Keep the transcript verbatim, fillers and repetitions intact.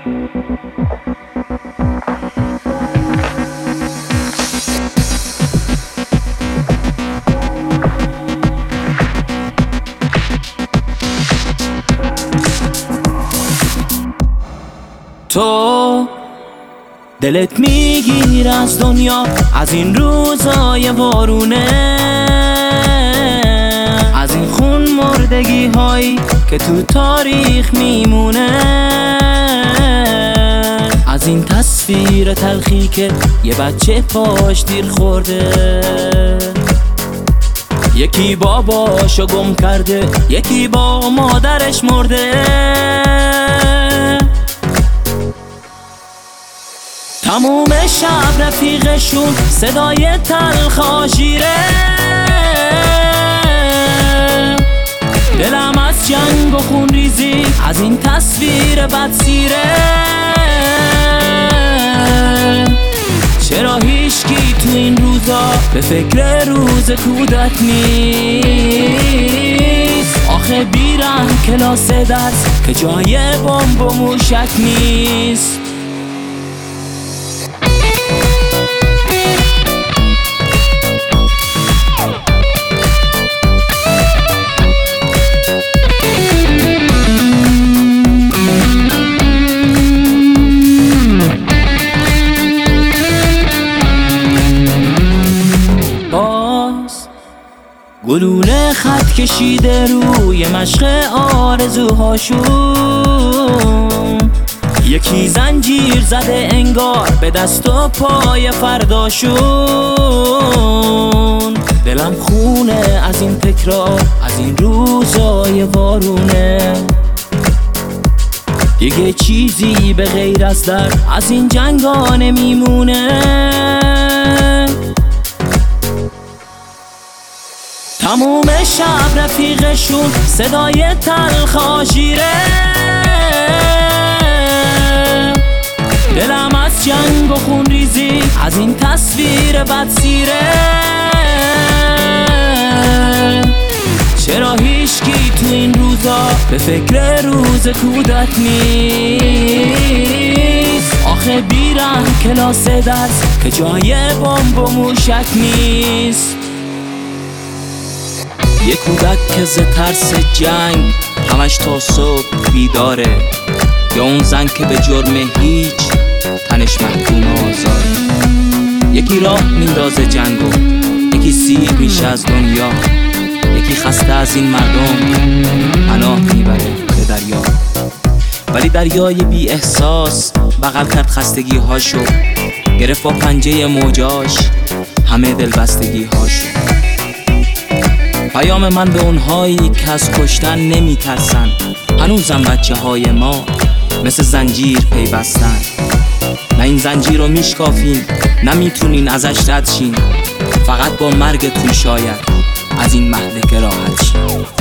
تو دلت میگیر از دنیا، از این روزای وارونه، از این خون مردگی هایی که تو تاریخ میمونه، از این تصویر تلخی که یه بچه پاش دیر خورده، یکی باباشو گم کرده، یکی با مادرش مرده. تموم شب رفیقشون صدای تلخ آژیره، دلم از جنگ و خون ریزی از این تصویر بدسیره. چرا هیچکی تو این روزا به فکر روز کودک نیست؟ آخه بیرم کلاس درس که جای بمب و موشک نیست. گلوله خط کشیده روی مشق آرزوهاشون، یکی زنجیر زده انگار به دست و پای فرداشون. دلم خونه از این تکرار، از این روزای وارونه، دیگه چیزی به غیر از درد از این جنگا نمیمونه. تموم شب رفیقشون صدای تلخ آژیره، دلم از جنگ و خون ریزی از این تصویر بدسیره. چرا هیچکی تو این روزا به فکر روز کودک نیست؟ آخه بیرم کلاس درس که جای بمب و موشک نیست. یه کودک که ز ترس جنگ همش تا صبح بیداره، یا اون زن که به جرم هیچ تنش محکوم آزاره. یکی راه میندازه جنگو، یکی سیر میشه از دنیا، یکی خسته از این مردم پناه میبره به دریا. ولی دریای بی احساس بغل کرد خستگی هاشو، گرفت با پنجه موجاش همه دلبستگی هاشو. پیام من به اونهایی که از کشتن نمی ترسن، هنوزم بچه های ما مثل زنجیر پیوستن. نه این زنجیر رو میشکافین، نمیتونین ازش رد شین، فقط با مرگتون شاید از این مهلکه راحت شین.